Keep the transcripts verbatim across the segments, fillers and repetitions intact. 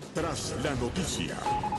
Tras la noticia,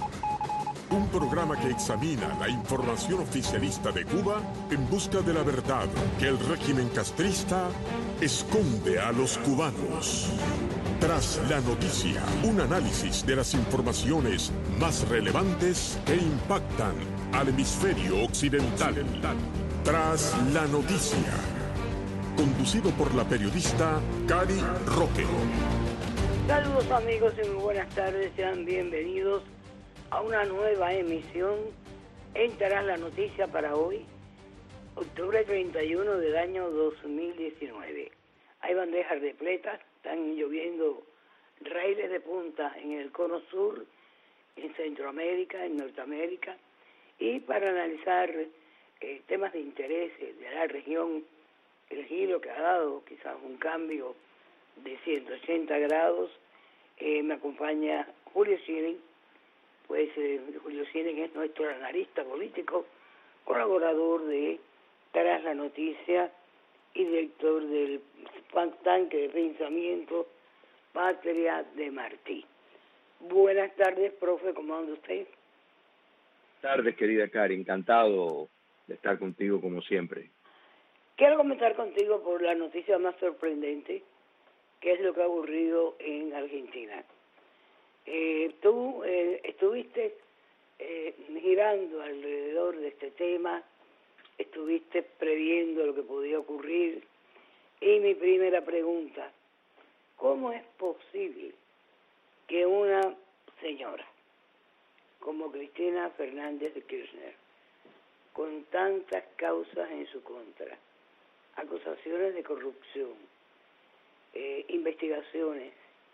un programa que examina la información oficialista de Cuba en busca de la verdad que el régimen castrista esconde a los cubanos. Tras la noticia, un análisis de las informaciones más relevantes que impactan al hemisferio occidental. Tras la noticia, conducido por la periodista Cari Roque. Saludos amigos y muy buenas tardes, sean bienvenidos a una nueva emisión en Tras la Noticia para hoy, octubre treinta y uno del año dos mil diecinueve. Hay bandejas repletas, están lloviendo raíles de punta en el cono sur, en Centroamérica, en Norteamérica, y para analizar eh, temas de interés de la región, el giro que ha dado, quizás un cambio de ciento ochenta grados, eh, me acompaña Julio Schilling. Pues eh, Julio Schilling es nuestro analista político, colaborador de Tras la Noticia y director del tanque de pensamiento Patria de Martí. Buenas tardes, profe, ¿cómo anda usted? Tardes, querida Cari, encantado de estar contigo como siempre. Quiero comentar contigo por la noticia más sorprendente, que es lo que ha ocurrido en Argentina. Eh, tú eh, estuviste eh, girando alrededor de este tema, estuviste previendo lo que podía ocurrir, y mi primera pregunta, ¿cómo es posible que una señora como Cristina Fernández de Kirchner, con tantas causas en su contra, acusaciones de corrupción, eh, investigaciones,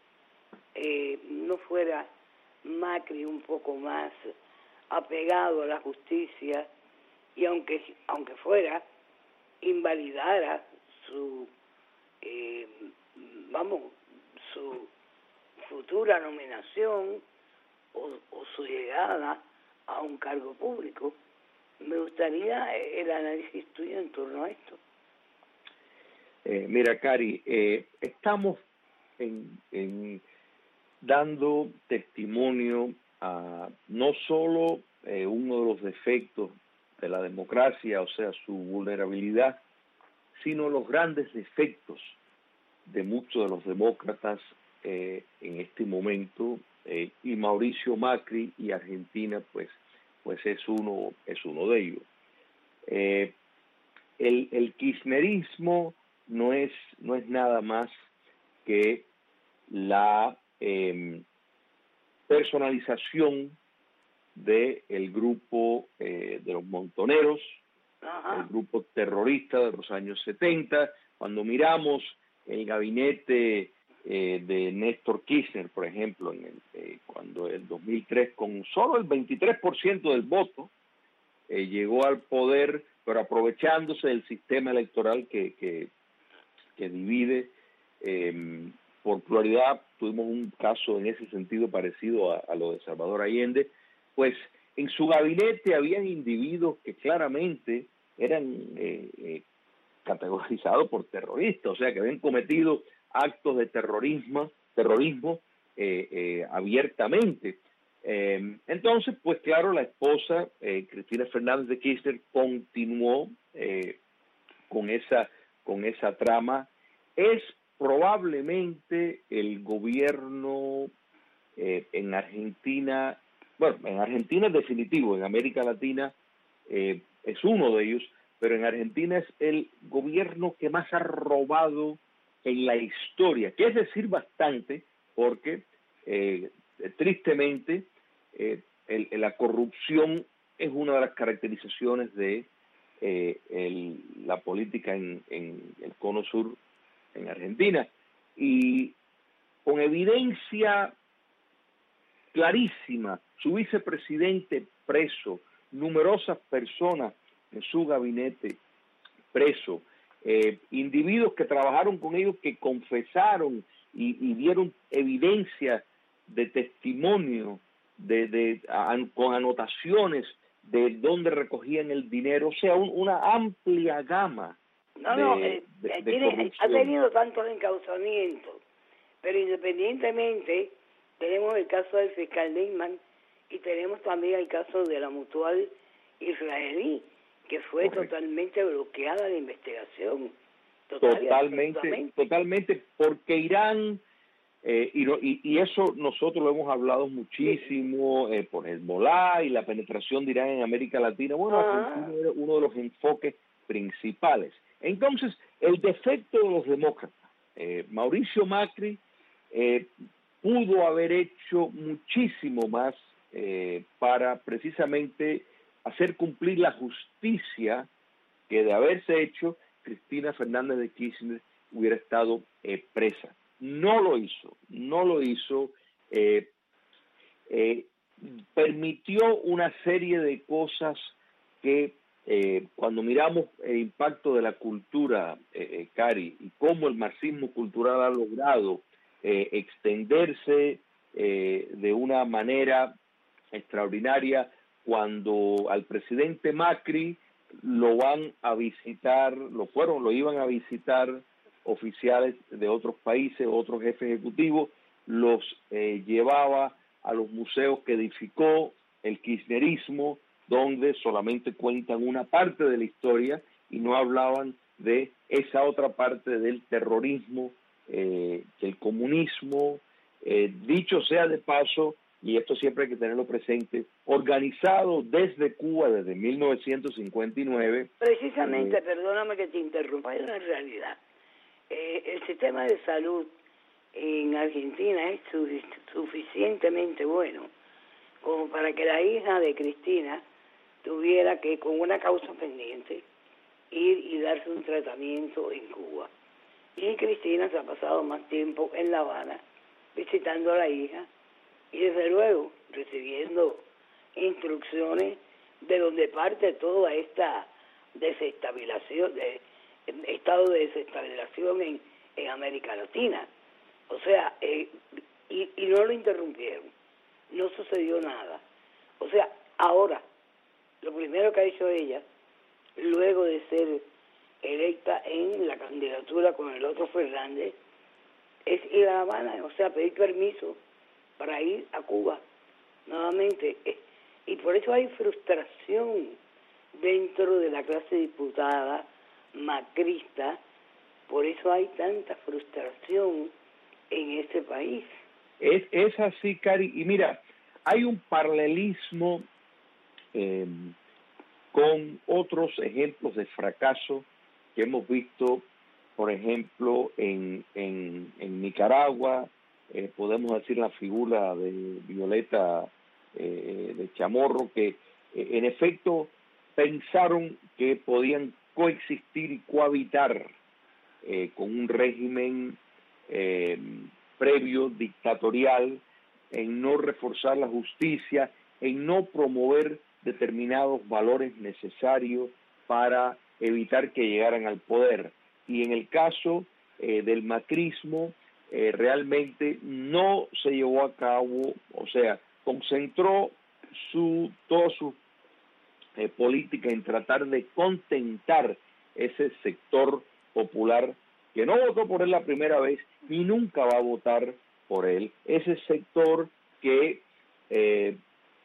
eh, no fuera Macri un poco más apegado a la justicia y aunque aunque fuera invalidara su eh, vamos su futura nominación o, o su llegada a un cargo público? Me gustaría el análisis tuyo en torno a esto. Eh, mira, Cari, eh, estamos en, en dando testimonio a no solo eh, uno de los defectos de la democracia, o sea, su vulnerabilidad, sino los grandes defectos de muchos de los demócratas eh, en este momento, eh, y Mauricio Macri y Argentina, pues, pues es uno, es uno de ellos. Eh, el, el kirchnerismo no es, no es nada más que la eh, personalización del grupo eh, de los montoneros, Ajá. el grupo terrorista de los años setenta. Cuando miramos el gabinete eh, de Néstor Kirchner, por ejemplo, en el, eh, cuando en dos mil tres, con solo el veintitrés por ciento del voto, eh, llegó al poder, pero aprovechándose del sistema electoral que, que, que divide eh, por pluralidad. Tuvimos un caso en ese sentido parecido a, a lo de Salvador Allende. Pues en su gabinete habían individuos que claramente eran eh, eh, categorizados por terroristas, o sea, que habían cometido actos de terrorismo, terrorismo eh, eh, abiertamente. Eh, entonces, pues claro, la esposa, eh, Cristina Fernández de Kirchner, continuó eh, con esa, con esa trama. Es probablemente el gobierno eh, en Argentina, bueno, en Argentina es definitivo, en América Latina eh, es uno de ellos, pero en Argentina es el gobierno que más ha robado en la historia, que es decir bastante, porque eh, tristemente eh, el, la corrupción es una de las caracterizaciones de eh, el, la política en, en el cono sur en Argentina, y con evidencia clarísima, su vicepresidente preso, numerosas personas en su gabinete preso, eh, individuos que trabajaron con ellos que confesaron y, y dieron evidencia de testimonio de, de a, con anotaciones de dónde recogían el dinero, o sea, un, una amplia gama no, de, no, eh, de, de tiene, corrupción. Ha tenido tantos encauzamientos, pero independientemente tenemos el caso del fiscal Lindman y tenemos también el caso de la mutual israelí, que fue Correcto. totalmente bloqueada la investigación. Total totalmente, totalmente, porque Irán, eh, y, y, y eso nosotros lo hemos hablado muchísimo, eh, por Hezbollah y la penetración de Irán en América Latina. Bueno, ah. es uno de los enfoques principales. Entonces, el defecto de los demócratas, eh, Mauricio Macri eh, pudo haber hecho muchísimo más eh, para precisamente hacer cumplir la justicia que, de haberse hecho, Cristina Fernández de Kirchner hubiera estado eh, presa. No lo hizo, no lo hizo. Eh, eh, permitió una serie de cosas que eh, cuando miramos el impacto de la cultura, eh, eh, Cari, y cómo el marxismo cultural ha logrado eh, extenderse eh, de una manera extraordinaria, cuando al presidente Macri lo van a visitar, lo fueron, lo iban a visitar oficiales de otros países, otros jefes ejecutivos, los eh, llevaba a los museos que edificó el kirchnerismo, donde solamente cuentan una parte de la historia y no hablaban de esa otra parte del terrorismo, eh, del comunismo, eh, dicho sea de paso, y esto siempre hay que tenerlo presente, organizado desde Cuba desde mil novecientos cincuenta y nueve. Precisamente, eh, perdóname que te interrumpa, es una realidad. Eh, el sistema de salud en Argentina es su, suficientemente bueno como para que la hija de Cristina tuviera que, con una causa pendiente, ir y darse un tratamiento en Cuba. Y Cristina se ha pasado más tiempo en La Habana visitando a la hija y desde luego recibiendo instrucciones de donde parte toda esta desestabilización, de, estado de desestabilización en, en América Latina. O sea, eh, y, y no lo interrumpieron, no sucedió nada. O sea, ahora, lo primero que ha hecho ella, luego de ser electa en la candidatura con el otro Fernández, es ir a La Habana, o sea, pedir permiso para ir a Cuba nuevamente. Y por eso hay frustración dentro de la clase diputada macrista, por eso hay tanta frustración en este país. Es, es así, Cari, y mira, hay un paralelismo eh, con otros ejemplos de fracaso que hemos visto, por ejemplo, en, en, en Nicaragua. Eh, podemos decir la figura de Violeta eh, de Chamorro, que eh, en efecto pensaron que podían coexistir y cohabitar eh, con un régimen eh, previo dictatorial, en no reforzar la justicia, en no promover determinados valores necesarios para evitar que llegaran al poder. Y en el caso eh, del macrismo, eh, realmente no se llevó a cabo, o sea, concentró su toda su eh, política en tratar de contentar ese sector popular que no votó por él la primera vez ni nunca va a votar por él, ese sector que eh,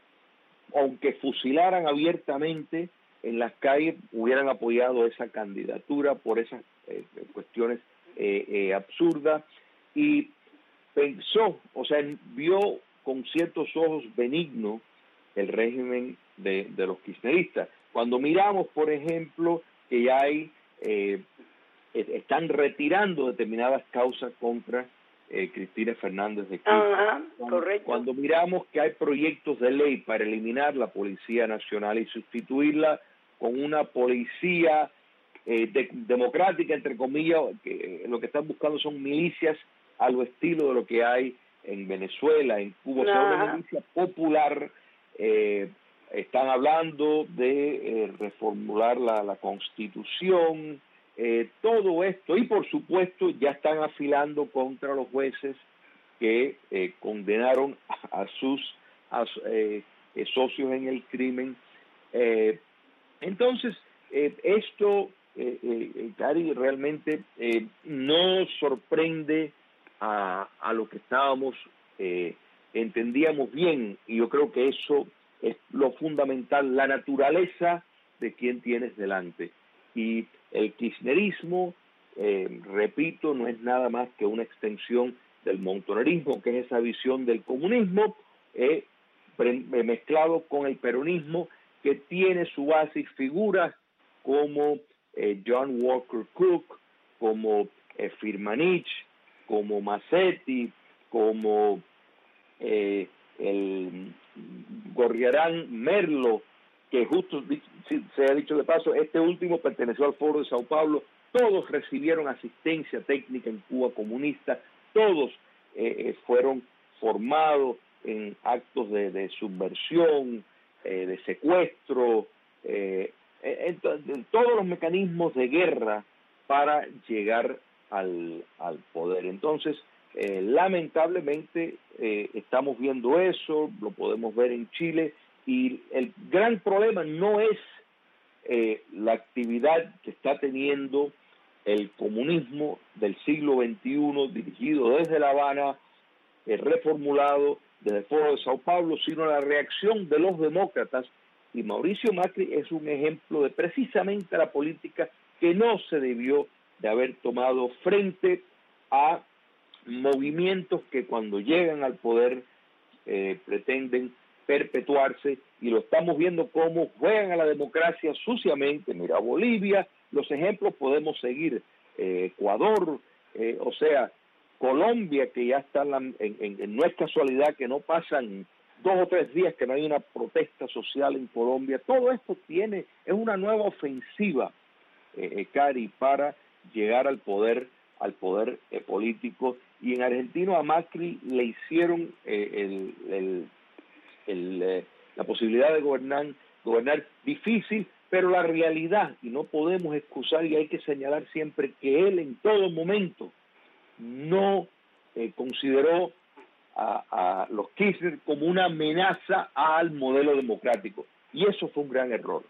aunque fusilaran abiertamente en las calles, hubieran apoyado esa candidatura por esas eh, cuestiones eh, eh, absurdas, y pensó, o sea, vio con ciertos ojos benignos el régimen de, de los kirchneristas. Cuando miramos, por ejemplo, que ya hay, eh, están retirando determinadas causas contra Eh, Cristina Fernández de Kirchner. Ajá, cuando, correcto. Cuando miramos que hay proyectos de ley para eliminar la Policía Nacional y sustituirla con una policía eh, de, democrática, entre comillas, que eh, lo que están buscando son milicias a lo estilo de lo que hay en Venezuela, en Cuba, o sea, una milicia popular. Eh, están hablando de eh, reformular la, la Constitución, Eh, todo esto, y por supuesto ya están afilando contra los jueces que eh, condenaron a, a sus a, eh, eh, socios en el crimen. Eh, entonces, eh, esto, eh, eh, Cari, realmente eh, no sorprende a, a lo que estábamos eh, entendíamos bien, y yo creo que eso es lo fundamental, la naturaleza de quien tienes delante. Y el kirchnerismo, eh, repito, no es nada más que una extensión del montonerismo, que es esa visión del comunismo, eh, mezclado con el peronismo, que tiene su base y figuras como eh, John Walker Cook, como eh, Firmanich, como Massetti, como eh, el Gorriarán Merlo, que justo se ha dicho de paso, este último perteneció al Foro de Sao Paulo. Todos recibieron asistencia técnica en Cuba comunista, todos eh, fueron formados en actos de, de subversión, eh, de secuestro, eh, en, en todos los mecanismos de guerra para llegar al, al poder. Entonces, eh, lamentablemente eh, estamos viendo eso, lo podemos ver en Chile, y el gran problema no es eh, la actividad que está teniendo el comunismo del siglo veintiuno, dirigido desde La Habana, eh, reformulado desde el Foro de Sao Paulo, sino la reacción de los demócratas, y Mauricio Macri es un ejemplo de precisamente la política que no se debió de haber tomado frente a movimientos que cuando llegan al poder eh, pretenden perpetuarse, y lo estamos viendo cómo juegan a la democracia suciamente. Mira Bolivia, los ejemplos podemos seguir, eh, Ecuador, eh, o sea, Colombia, que ya está en, la, en, en, en no es casualidad que no pasan dos o tres días que no hay una protesta social en Colombia. Todo esto tiene, es una nueva ofensiva, eh, eh, Cari, para llegar al poder, al poder eh, político. Y en Argentina a Macri le hicieron eh, el, el, el, eh, la posibilidad de gobernar, gobernar difícil, pero la realidad, y no podemos excusar y hay que señalar siempre que él en todo momento no eh, consideró a, a los Kirchner como una amenaza al modelo democrático, y eso fue un gran error.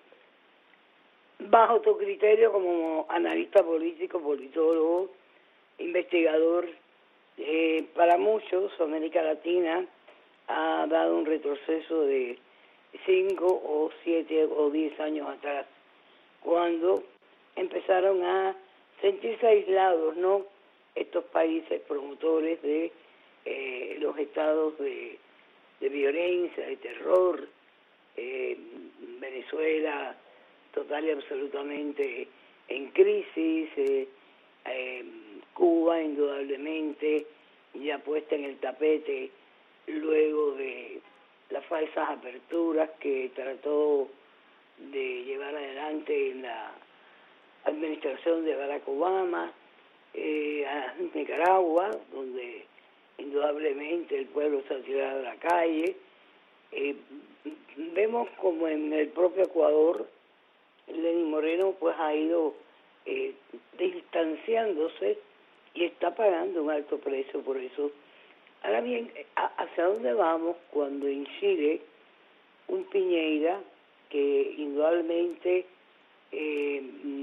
Bajo tu criterio como analista político, politólogo, investigador, eh, para muchos América Latina ha dado un retroceso de cinco o siete o diez años atrás, cuando empezaron a sentirse aislados, ¿no?, estos países promotores de eh, los estados de, de violencia, de terror, eh, Venezuela total y absolutamente en crisis, eh, eh, Cuba indudablemente ya puesta en el tapete luego de las falsas aperturas que trató de llevar adelante en la administración de Barack Obama, eh, a Nicaragua, donde indudablemente el pueblo se ha tirado a la calle. Eh, vemos como en el propio Ecuador, Lenín Moreno pues ha ido eh, distanciándose y está pagando un alto precio por eso. Ahora bien, ¿hacia dónde vamos cuando en Chile un Piñera que indudablemente eh,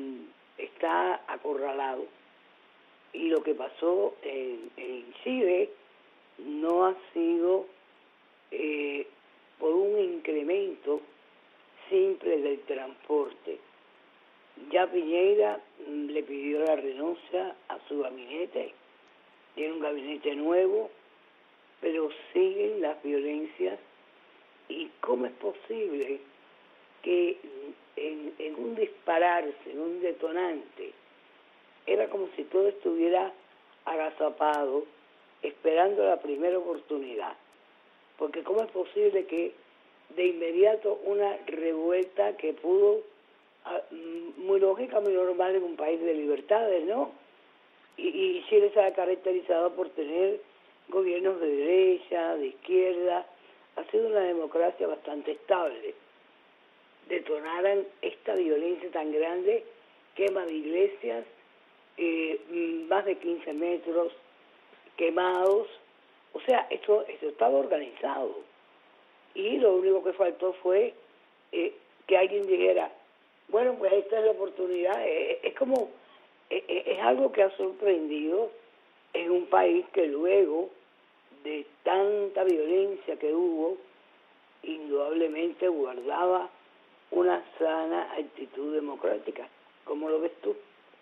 está acorralado? Y lo que pasó en, en Chile no ha sido eh, por un incremento simple del transporte. Ya Piñera le pidió la renuncia a su gabinete, tiene un gabinete nuevo, pero siguen las violencias. ¿Y cómo es posible que en, en un dispararse, en un detonante, era como si todo estuviera agazapado, esperando la primera oportunidad? Porque ¿cómo es posible que de inmediato una revuelta que pudo, muy lógica, muy normal en un país de libertades, ¿no? Y, y Chile se ha caracterizado por tener gobiernos de derecha, de izquierda, ha sido una democracia bastante estable. Detonaran esta violencia tan grande, quema de iglesias, eh, más de quince metros quemados, o sea, esto, esto estaba organizado. Y lo único que faltó fue eh, que alguien dijera, bueno, pues esta es la oportunidad. Es, es como, es, es algo que ha sorprendido en un país que luego de tan esta violencia que hubo, indudablemente guardaba una sana actitud democrática. ¿Cómo lo ves tú?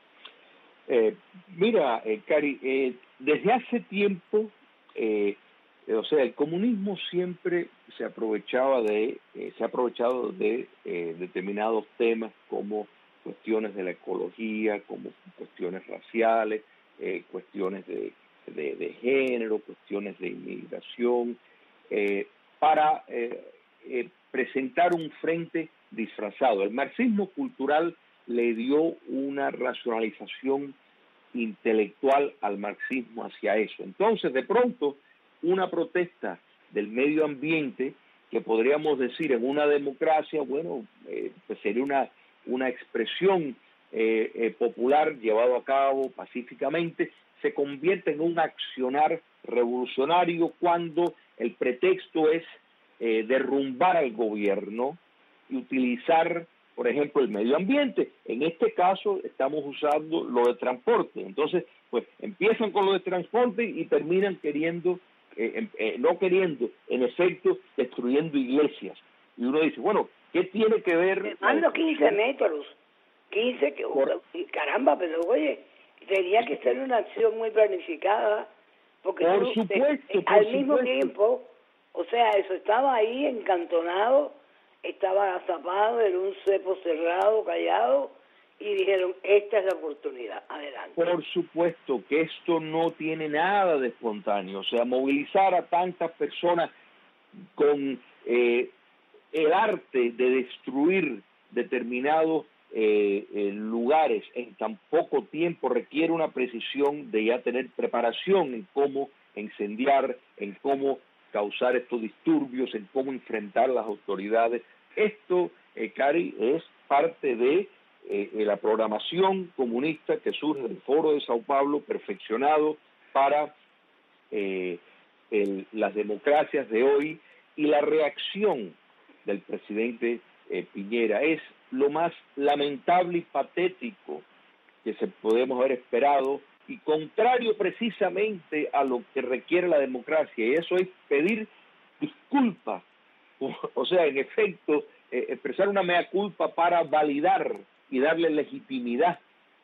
Eh, mira, eh, Cari, eh, desde hace tiempo, eh, o sea, el comunismo siempre se aprovechaba de, eh, se ha aprovechado de eh, determinados temas como cuestiones de la ecología, como cuestiones raciales, eh, cuestiones de, de, de género, cuestiones de inmigración, eh, para eh, eh, presentar un frente disfrazado. El marxismo cultural le dio una racionalización intelectual al marxismo hacia eso. Entonces, de pronto, una protesta del medio ambiente, que podríamos decir en una democracia, bueno, eh, pues sería una, una expresión eh, eh, popular llevado a cabo pacíficamente, se convierte en un accionar revolucionario cuando el pretexto es eh, derrumbar al gobierno y utilizar, por ejemplo, el medio ambiente. En este caso estamos usando lo de transporte. Entonces, pues empiezan con lo de transporte y terminan queriendo, eh, eh, no queriendo, en efecto, destruyendo iglesias. Y uno dice, bueno, ¿qué tiene que ver? Mando quince metros, quince, que, por, caramba, pero oye, tenía que ser una acción muy planificada, porque por tú, supuesto, te, por al supuesto. mismo tiempo, o sea, eso estaba ahí encantonado, estaba agazapado, era un cepo cerrado, callado, y dijeron, esta es la oportunidad, adelante. Por supuesto que esto no tiene nada de espontáneo, o sea, movilizar a tantas personas con eh, el arte de destruir determinados eh, eh, lugares en tan poco tiempo requiere una precisión de ya tener preparación en cómo incendiar, en cómo causar estos disturbios, en cómo enfrentar las autoridades. Esto, eh, Cari, es parte de eh, la programación comunista que surge del Foro de Sao Paulo, perfeccionado para eh, el, las democracias de hoy, y la reacción del presidente eh, Piñera es lo más lamentable y patético que se podemos haber esperado, y contrario precisamente a lo que requiere la democracia, y eso es pedir disculpas, o, o sea, en efecto, eh, expresar una mea culpa para validar y darle legitimidad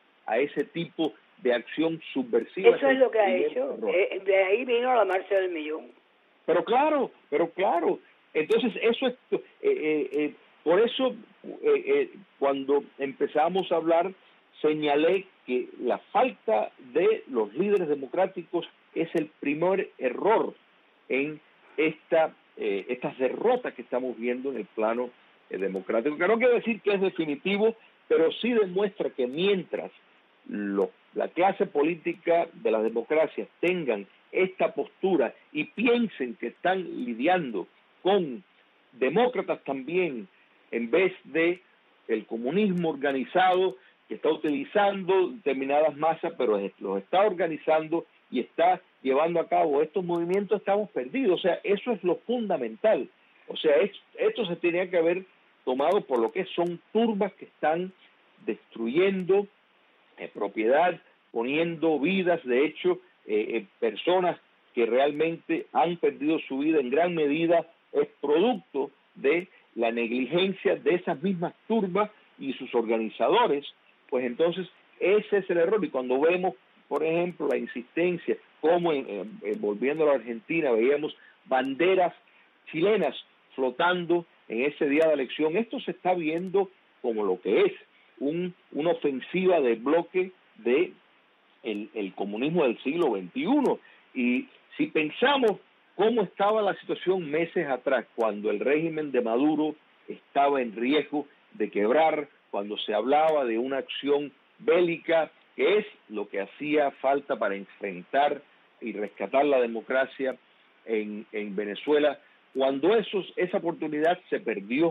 a ese tipo de acción subversiva. Eso es lo que ha hecho, eh, de ahí vino la marcha del millón. Pero claro, pero claro, entonces eso es, eh, eh, eh, por eso eh, eh, cuando empezamos a hablar, señalé que la falta de los líderes democráticos es el primer error en esta eh, estas derrotas que estamos viendo en el plano eh, democrático, que no quiere decir que es definitivo, pero sí demuestra que mientras lo, la clase política de las democracias tengan esta postura y piensen que están lidiando con demócratas también, en vez de el comunismo organizado que está utilizando determinadas masas, pero los está organizando y está llevando a cabo estos movimientos, estamos perdidos. O sea, eso es lo fundamental. O sea, esto, esto se tenía que haber tomado por lo que son turbas que están destruyendo eh, propiedad, poniendo vidas, de hecho, eh, eh, personas que realmente han perdido su vida en gran medida, es producto de la negligencia de esas mismas turbas y sus organizadores. Pues entonces ese es el error. Y cuando vemos, por ejemplo, la insistencia, como en, en, en, volviendo a la Argentina, veíamos banderas chilenas flotando en ese día de elección, esto se está viendo como lo que es un, una ofensiva de bloque de el, el comunismo del siglo veintiuno. Y si pensamos cómo estaba la situación meses atrás, cuando el régimen de Maduro estaba en riesgo de quebrar, cuando se hablaba de una acción bélica, que es lo que hacía falta para enfrentar y rescatar la democracia en, en Venezuela, cuando esos, esa oportunidad se perdió,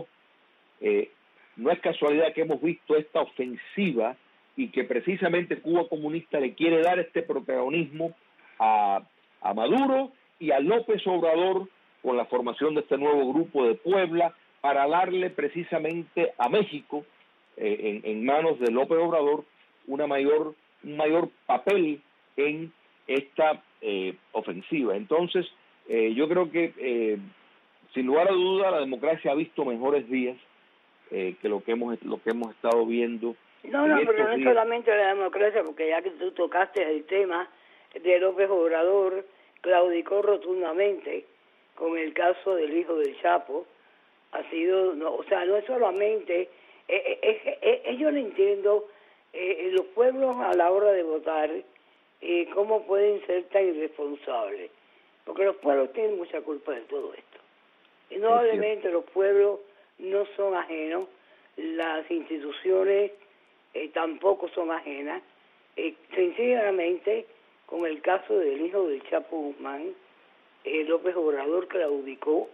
eh, no es casualidad que hemos visto esta ofensiva y que precisamente Cuba Comunista le quiere dar este protagonismo a, a Maduro y a López Obrador con la formación de este nuevo grupo de Puebla, para darle precisamente a México, eh, en, en manos de López Obrador, una mayor, un mayor papel en esta eh, ofensiva. Entonces, eh, yo creo que, eh, sin lugar a duda, la democracia ha visto mejores días eh, que lo que hemos lo que hemos estado viendo. No, no, pero no es solamente la democracia, porque ya que tú tocaste el tema de López Obrador, claudicó rotundamente con el caso del hijo del Chapo. Ha sido, no, o sea, no es solamente, eh, eh, eh, eh, yo no entiendo eh, los pueblos a la hora de votar, eh, cómo pueden ser tan irresponsables, porque los pueblos tienen mucha culpa de todo esto. Indudablemente los pueblos no son ajenos, las instituciones eh, tampoco son ajenas, eh, sencillamente con el caso del hijo del Chapo Guzmán, eh, López Obrador claudicó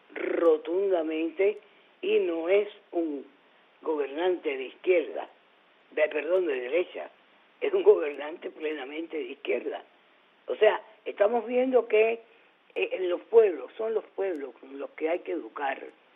rotundamente y no es un gobernante de izquierda, de perdón, de derecha, es un gobernante plenamente de izquierda. O sea, estamos viendo que eh, en los pueblos, son los pueblos los que hay que educar,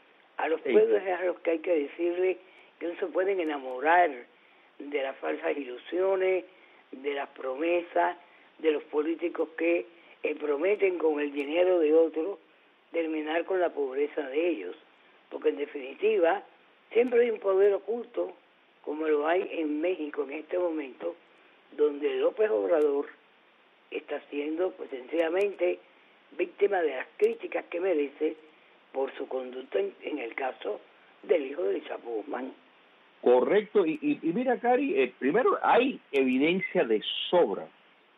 a los sí. pueblos es a los que hay que decirle que no se pueden enamorar de las falsas ilusiones, de las promesas, de los políticos que eh, prometen con el dinero de otros terminar con la pobreza de ellos, porque en definitiva siempre hay un poder oculto, como lo hay en México en este momento, donde López Obrador está siendo pues sencillamente víctima de las críticas que merece por su conducta en, en el caso del hijo del Chapo Guzmán. Correcto, y, y, y mira, Cari, eh, primero hay evidencia de sobra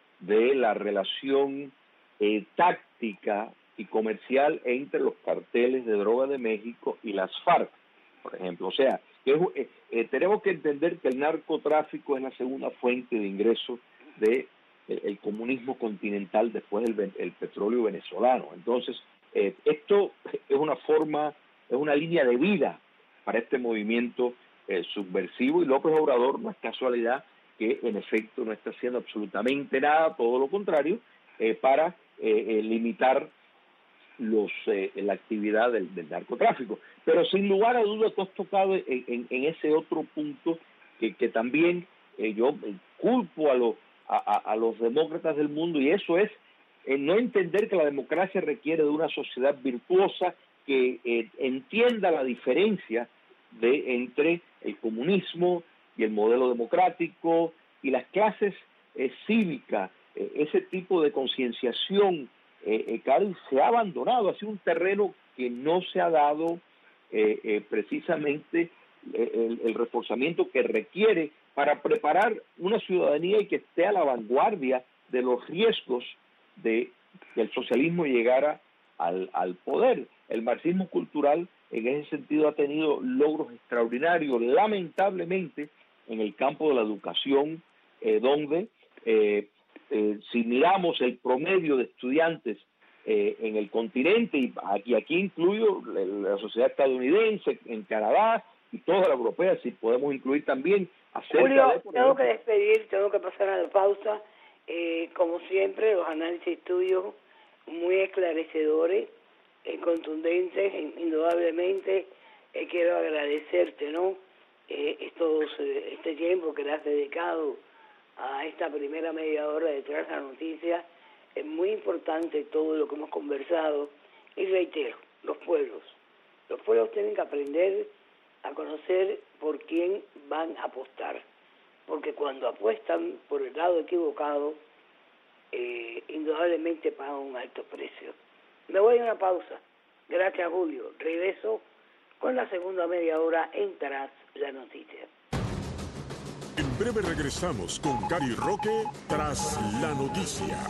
de la relación eh, táctica y comercial entre los carteles de droga de México y las FARC, por ejemplo. O sea, que es, eh, eh, tenemos que entender que el narcotráfico es la segunda fuente de ingreso de el, el comunismo continental después del el petróleo venezolano. Entonces, eh, esto es una forma, es una línea de vida para este movimiento eh, subversivo, y López Obrador no es casualidad que en efecto no está haciendo absolutamente nada, todo lo contrario, eh, para eh, eh, limitar los eh, la actividad del, del narcotráfico. Pero sin lugar a dudas tú has tocado en, en, en ese otro punto que, que también eh, yo culpo a los a, a los demócratas del mundo, y eso es eh, no entender que la democracia requiere de una sociedad virtuosa que eh, entienda la diferencia de entre el comunismo y el modelo democrático y las clases eh, cívicas. Eh, ese tipo de concienciación Eh, eh, Cari, se ha abandonado, ha sido un terreno que no se ha dado eh, eh, precisamente eh, el, el reforzamiento que requiere para preparar una ciudadanía y que esté a la vanguardia de los riesgos de que el socialismo llegara al, al poder. El marxismo cultural en ese sentido ha tenido logros extraordinarios, lamentablemente en el campo de la educación, eh, donde eh, Eh, si miramos el promedio de estudiantes eh, en el continente, y aquí, aquí incluyo la, la sociedad estadounidense, en Canadá y toda la europea, si podemos incluir también acerca Julio, de... Julio, tengo que despedir, tengo que pasar a la pausa. Eh, como siempre, los análisis tuyos muy esclarecedores, eh, contundentes, indudablemente. Eh, quiero agradecerte, ¿no? Eh, estos, eh, este tiempo que le has dedicado a esta primera media hora detrás de la noticia. Es muy importante todo lo que hemos conversado, y reitero, los pueblos. Los pueblos tienen que aprender a conocer por quién van a apostar, porque cuando apuestan por el lado equivocado, eh, indudablemente pagan un alto precio. Me voy a una pausa. Gracias, Julio. Regreso con la segunda media hora en Tras la Noticia. En breve regresamos con Cari Roque Tras la Noticia.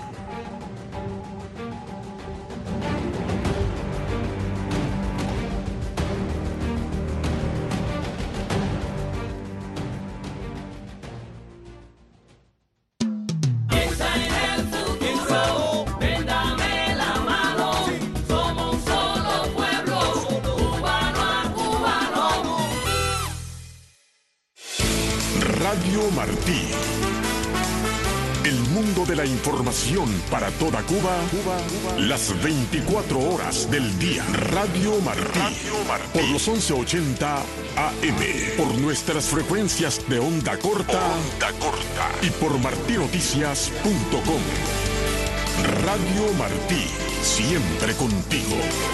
Radio Martí. El mundo de la información para toda Cuba, Cuba, Cuba. Las veinticuatro horas del día. Radio Martí. Radio Martí. Por los once ochenta A M. Por nuestras frecuencias de onda corta. Onda corta. Y por martinoticias punto com. Radio Martí. siempre contigo.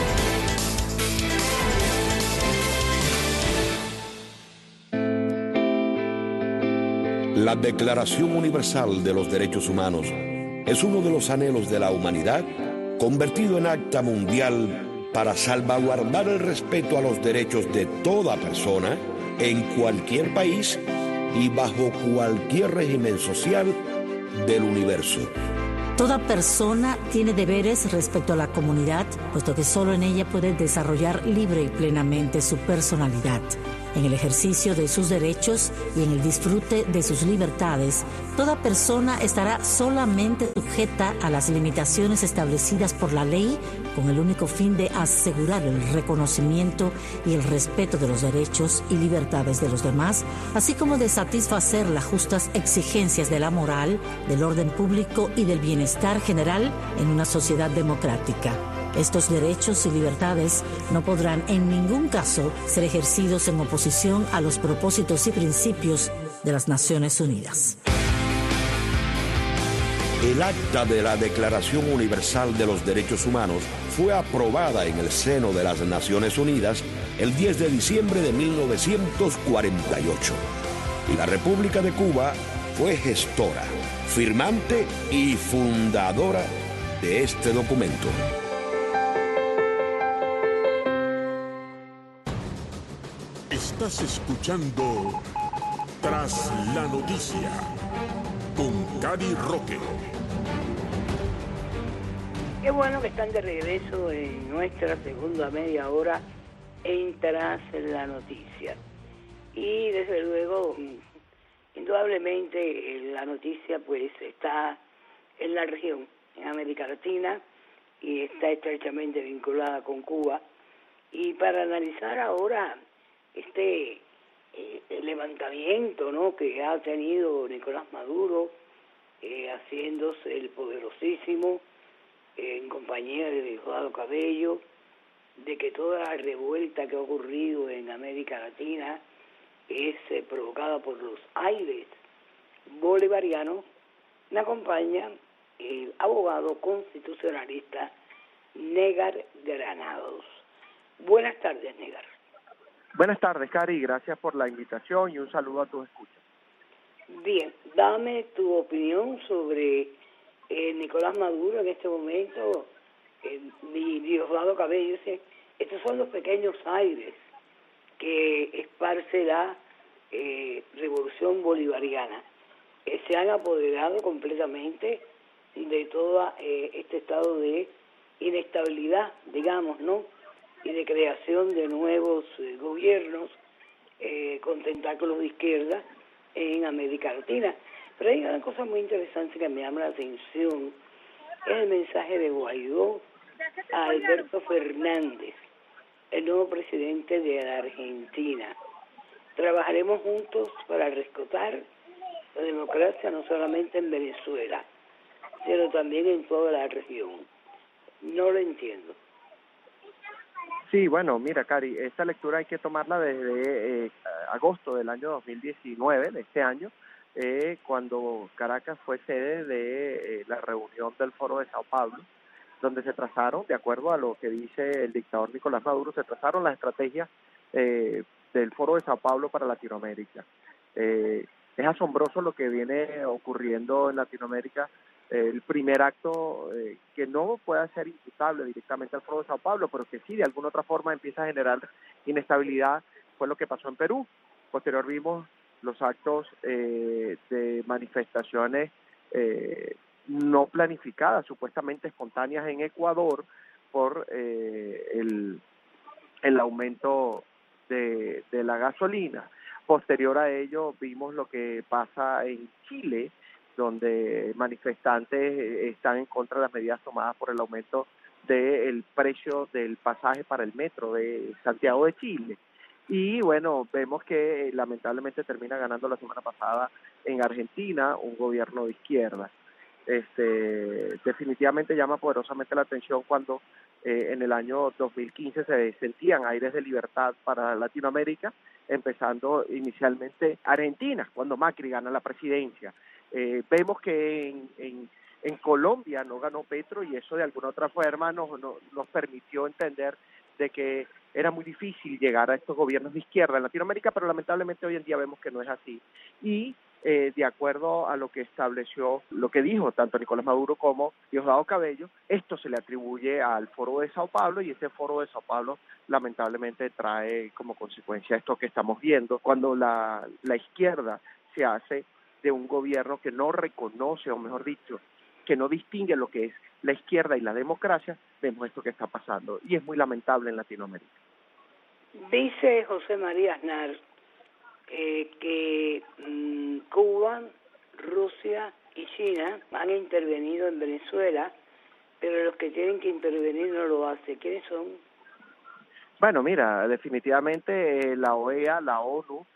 La Declaración Universal de los Derechos Humanos es uno de los anhelos de la humanidad convertido en acta mundial para salvaguardar el respeto a los derechos de toda persona en cualquier país y bajo cualquier régimen social del universo. Toda persona tiene deberes respecto a la comunidad, puesto que solo en ella puede desarrollar libre y plenamente su personalidad. En el ejercicio de sus derechos y en el disfrute de sus libertades, toda persona estará solamente sujeta a las limitaciones establecidas por la ley con el único fin de asegurar el reconocimiento y el respeto de los derechos y libertades de los demás, así como de satisfacer las justas exigencias de la moral, del orden público y del bienestar general en una sociedad democrática. Estos derechos y libertades no podrán en ningún caso ser ejercidos en oposición a los propósitos y principios de las Naciones Unidas. El acta de la Declaración Universal de los Derechos Humanos fue aprobada en el seno de las Naciones Unidas el diez de diciembre de mil novecientos cuarenta y ocho. Y la República de Cuba fue gestora, firmante y fundadora de este documento. Estás escuchando Tras la Noticia con Cari Roque. Qué bueno que están de regreso en nuestra segunda media hora en Tras la Noticia. Y desde luego, indudablemente la noticia pues está en la región, en América Latina, y está estrechamente vinculada con Cuba. Y para analizar ahora este eh, el levantamiento, ¿no?, que ha tenido Nicolás Maduro, eh, haciéndose el poderosísimo, eh, en compañía de Diosdado Cabello, de que toda la revuelta que ha ocurrido en América Latina es eh, provocada por los aires bolivarianos, me acompaña el abogado constitucionalista Negar Granados. Buenas tardes, Negar. Buenas tardes, Cari, gracias por la invitación y un saludo a tus escuchas. Bien, dame tu opinión sobre eh, Nicolás Maduro en este momento, eh, y Diosdado Cabello. Dice, estos son los pequeños aires que esparce la eh, revolución bolivariana, que se han apoderado completamente de todo eh, este estado de inestabilidad, digamos, ¿no?, y de creación de nuevos eh, gobiernos eh, con tentáculos de izquierda en América Latina. Pero hay una cosa muy interesante que me llama la atención, es el mensaje de Guaidó a Alberto Fernández, el nuevo presidente de la Argentina. Trabajaremos juntos para rescatar la democracia no solamente en Venezuela, sino también en toda la región. No lo entiendo. Sí, bueno, mira, Cari, esta lectura hay que tomarla desde eh, agosto del año dos mil diecinueve, de este año, eh, cuando Caracas fue sede de eh, la reunión del Foro de Sao Paulo, donde se trazaron, de acuerdo a lo que dice el dictador Nicolás Maduro, se trazaron las estrategias eh, del Foro de Sao Paulo para Latinoamérica. Eh, es asombroso lo que viene ocurriendo en Latinoamérica. El primer acto eh, que no pueda ser imputable directamente al Foro de Sao Paulo, pero que sí de alguna otra forma empieza a generar inestabilidad, fue lo que pasó en Perú. Posterior vimos los actos eh, de manifestaciones eh, no planificadas, supuestamente espontáneas en Ecuador por eh, el, el aumento de, de la gasolina. Posterior a ello vimos lo que pasa en Chile, donde manifestantes están en contra de las medidas tomadas por el aumento del precio del pasaje para el metro de Santiago de Chile. Y bueno, vemos que lamentablemente termina ganando la semana pasada en Argentina un gobierno de izquierda. Este, definitivamente llama poderosamente la atención cuando eh, en el año dos mil quince se sentían aires de libertad para Latinoamérica, empezando inicialmente Argentina, cuando Macri gana la presidencia. Eh, vemos que en, en, En Colombia no ganó Petro y eso de alguna otra forma nos, nos, nos permitió entender de que era muy difícil llegar a estos gobiernos de izquierda en Latinoamérica, pero lamentablemente hoy en día vemos que no es así. Y eh, de acuerdo a lo que estableció, lo que dijo tanto Nicolás Maduro como Diosdado Cabello, esto se le atribuye al Foro de Sao Paulo y ese Foro de Sao Paulo lamentablemente trae como consecuencia esto que estamos viendo, cuando la, la izquierda se hace de un gobierno que no reconoce, o mejor dicho, que no distingue lo que es la izquierda y la democracia, vemos esto que está pasando, y es muy lamentable en Latinoamérica. Dice José María Aznar eh, que mmm, Cuba, Rusia y China han intervenido en Venezuela, pero los que tienen que intervenir no lo hacen. ¿Quiénes son? Bueno, mira, definitivamente eh, la O E A, la ONU,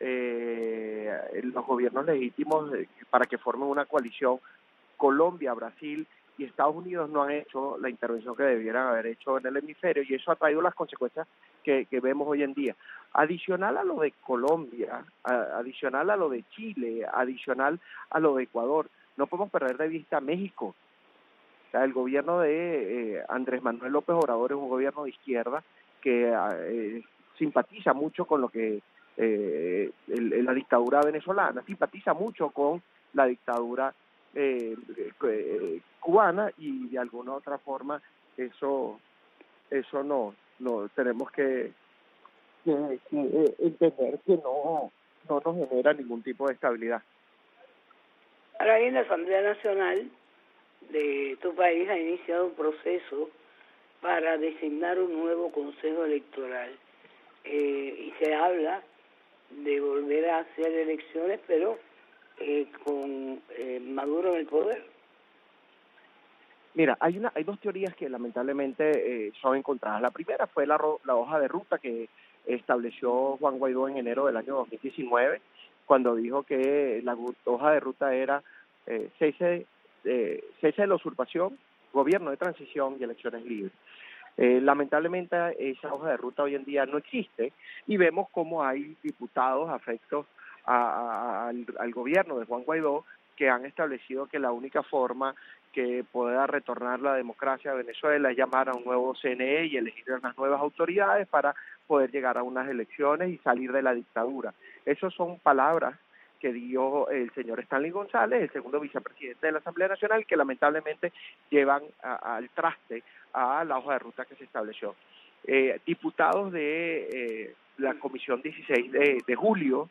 eh, los gobiernos legítimos eh, para que formen una coalición, Colombia, Brasil y Estados Unidos no han hecho la intervención que debieran haber hecho en el hemisferio, y eso ha traído las consecuencias que, que vemos hoy en día. Adicional a lo de Colombia, a, adicional a lo de Chile, adicional a lo de Ecuador, no podemos perder de vista México. O sea, el gobierno de eh, Andrés Manuel López Obrador es un gobierno de izquierda que eh, simpatiza mucho con lo que eh, el, la dictadura venezolana, simpatiza mucho con la dictadura Eh, eh, cubana, y de alguna otra forma eso eso no no tenemos que, que, que eh, entender que no no nos genera ningún tipo de estabilidad. Ahora bien, la Asamblea Nacional de tu país ha iniciado un proceso para designar un nuevo Consejo Electoral eh, y se habla de volver a hacer elecciones, pero Eh, con eh, Maduro en el poder. Mira, hay una hay dos teorías que lamentablemente eh, son encontradas. La primera fue la, la hoja de ruta que estableció Juan Guaidó en enero del año dos mil diecinueve, cuando dijo que la hoja de ruta era eh, cese, eh, cese de la usurpación, gobierno de transición y elecciones libres. Eh, lamentablemente esa hoja de ruta hoy en día no existe, y vemos cómo hay diputados afectos A, a, al, al gobierno de Juan Guaidó que han establecido que la única forma que pueda retornar la democracia a Venezuela es llamar a un nuevo C N E y elegir unas nuevas autoridades para poder llegar a unas elecciones y salir de la dictadura. Esas son palabras que dio el señor Stanley González, el segundo vicepresidente de la Asamblea Nacional, que lamentablemente llevan a, al traste a la hoja de ruta que se estableció. Eh, diputados de eh, la Comisión dieciséis de, de julio,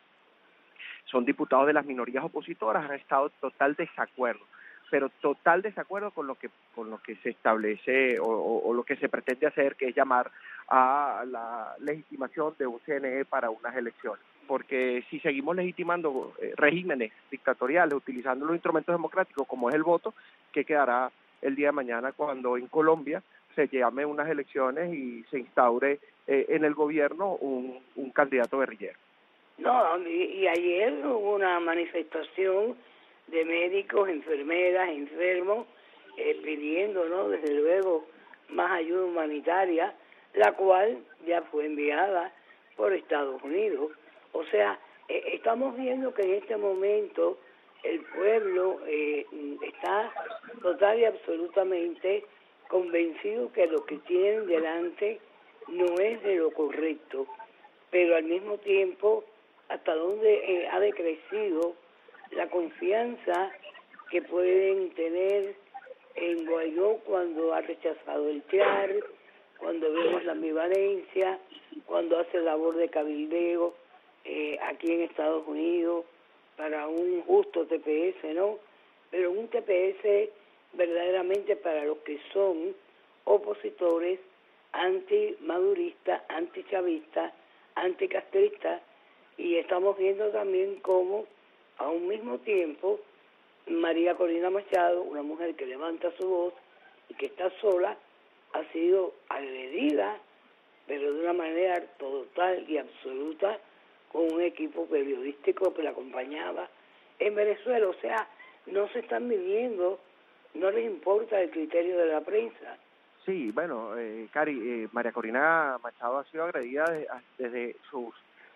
son diputados de las minorías opositoras, han estado en total desacuerdo, pero total desacuerdo con lo que con lo que se establece o, o, o lo que se pretende hacer, que es llamar a la legitimación de un C N E para unas elecciones. Porque si seguimos legitimando eh, regímenes dictatoriales utilizando los instrumentos democráticos como es el voto, ¿qué quedará el día de mañana cuando en Colombia se llame unas elecciones y se instaure eh, en el gobierno un, un candidato guerrillero? No, y, y ayer hubo una manifestación de médicos, enfermeras, enfermos, eh, pidiendo, ¿no?, desde luego, más ayuda humanitaria, la cual ya fue enviada por Estados Unidos. O sea, eh, estamos viendo que en este momento el pueblo eh, está total y absolutamente convencido que lo que tienen delante no es de lo correcto, pero al mismo tiempo hasta dónde eh, ha decrecido la confianza que pueden tener en Guaidó cuando ha rechazado el T I A R, cuando vemos la ambivalencia, cuando hace labor de cabildeo eh, aquí en Estados Unidos para un justo T P S, ¿no? Pero un T P S verdaderamente para los que son opositores anti-maduristas, anti-chavistas, anticastristas, y estamos viendo también cómo a un mismo tiempo María Corina Machado, una mujer que levanta su voz y que está sola, ha sido agredida, pero de una manera total y absoluta, con un equipo periodístico que la acompañaba en Venezuela. O sea, no se están midiendo, no les importa el criterio de la prensa. Sí, bueno, eh, Cari, eh, María Corina Machado ha sido agredida desde, desde sus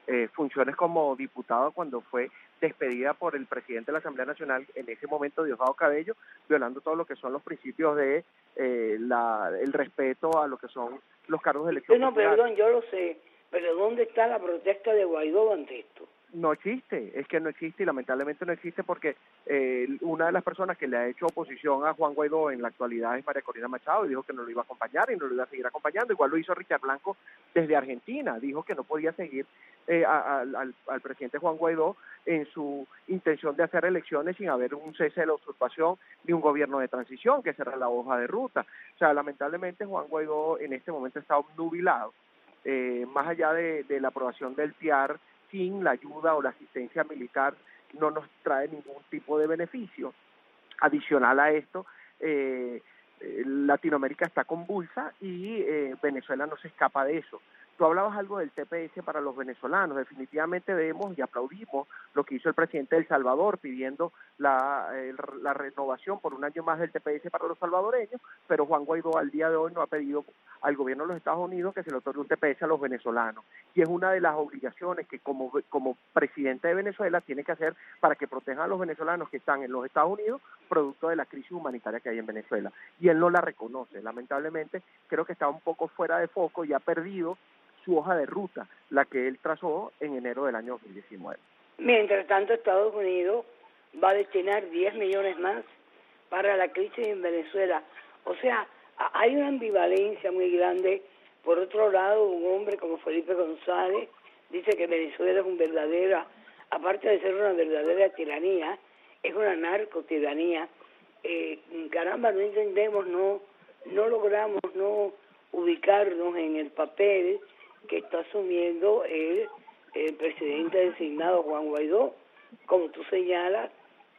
eh, funciones como diputado cuando fue despedida por el presidente de la Asamblea Nacional, en ese momento Diosdado Cabello, violando todo lo que son los principios de eh, la, el respeto a lo que son los cargos de elección. No, perdón, yo lo sé, pero ¿dónde está la protesta de Guaidó ante esto? No existe, es que no existe y lamentablemente no existe porque eh, una de las personas que le ha hecho oposición a Juan Guaidó en la actualidad es María Corina Machado y dijo que no lo iba a acompañar y no lo iba a seguir acompañando. Igual lo hizo Richard Blanco desde Argentina, dijo que no podía seguir eh, a, a, al, al presidente Juan Guaidó en su intención de hacer elecciones sin haber un cese de la usurpación ni un gobierno de transición, que será la hoja de ruta. O sea, lamentablemente Juan Guaidó en este momento está obnubilado, eh, más allá de, de la aprobación del T I A R, sin la ayuda o la asistencia militar no nos trae ningún tipo de beneficio. Adicional a esto, eh, eh, Latinoamérica está convulsa y eh, Venezuela no se escapa de eso. Tú hablabas algo del T P S para los venezolanos, definitivamente vemos y aplaudimos lo que hizo el presidente de El Salvador pidiendo la, eh, la renovación por un año más del T P S para los salvadoreños, pero Juan Guaidó al día de hoy no ha pedido al gobierno de los Estados Unidos que se le otorgue un T P S a los venezolanos, y es una de las obligaciones que como, como presidente de Venezuela tiene que hacer para que protejan a los venezolanos que están en los Estados Unidos producto de la crisis humanitaria que hay en Venezuela, y él no la reconoce. Lamentablemente creo que está un poco fuera de foco y ha perdido su hoja de ruta, la que él trazó en enero del año dos mil diecinueve. Mientras tanto, Estados Unidos va a destinar diez millones más para la crisis en Venezuela. O sea, hay una ambivalencia muy grande. Por otro lado, un hombre como Felipe González dice que Venezuela es un verdadera, aparte de ser una verdadera tiranía, es una narcotiranía. Eh, caramba, no entendemos, no, no logramos no ubicarnos en el papel que está asumiendo el, el presidente designado Juan Guaidó. Como tú señalas,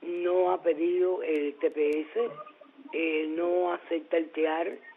no ha pedido el T P S, eh, no acepta el T I A R,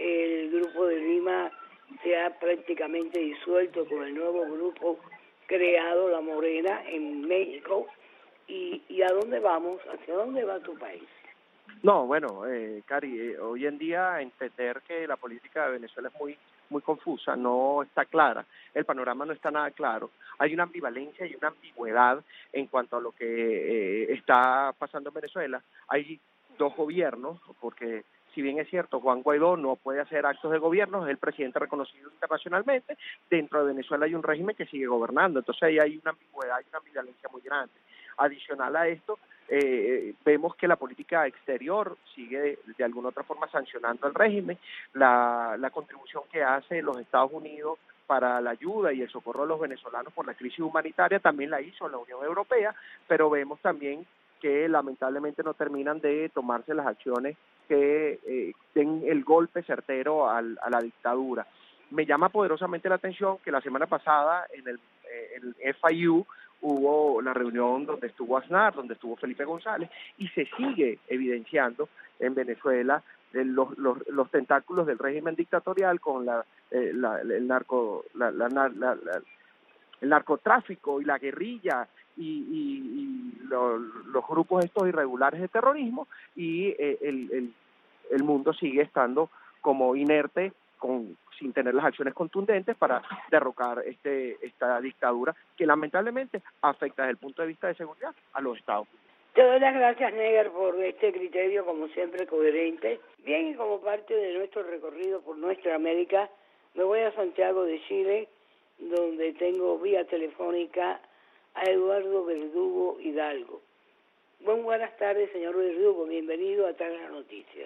el grupo de Lima se ha prácticamente disuelto con el nuevo grupo creado, La Morena, en México. ¿Y, y a dónde vamos? ¿Hacia dónde va tu país? No, bueno, eh, Cari, eh, hoy en día entender que la política de Venezuela es muy muy confusa, no está clara, el panorama no está nada claro, hay una ambivalencia y una ambigüedad en cuanto a lo que eh, está pasando en Venezuela. Hay dos gobiernos, porque si bien es cierto, Juan Guaidó no puede hacer actos de gobierno, es el presidente reconocido internacionalmente, dentro de Venezuela hay un régimen que sigue gobernando, entonces ahí hay una ambigüedad y una ambivalencia muy grande. Adicional a esto, eh, vemos que la política exterior sigue de, de alguna otra forma sancionando al régimen, la, la contribución que hace los Estados Unidos para la ayuda y el socorro a los venezolanos por la crisis humanitaria también la hizo la Unión Europea, pero vemos también que lamentablemente no terminan de tomarse las acciones que eh, den el golpe certero al, a la dictadura. Me llama poderosamente la atención que la semana pasada en el, eh, el F I U hubo la reunión donde estuvo Aznar, donde estuvo Felipe González, y se sigue evidenciando en Venezuela eh, los, los, los tentáculos del régimen dictatorial con la, eh, la el narco la, la, la, la, el narcotráfico y la guerrilla y, y, y lo, los grupos estos irregulares de terrorismo, y eh, el, el, el mundo sigue estando como inerte con sin tener las acciones contundentes para derrocar este esta dictadura que lamentablemente afecta desde el punto de vista de seguridad a los Estados Unidos. Te doy las gracias, Neger, por este criterio, como siempre, coherente. Bien, y como parte de nuestro recorrido por nuestra América, me voy a Santiago de Chile, donde tengo vía telefónica a Eduardo Verdugo Hidalgo. Muy buenas tardes, señor Verdugo, bienvenido a Tal la Noticia.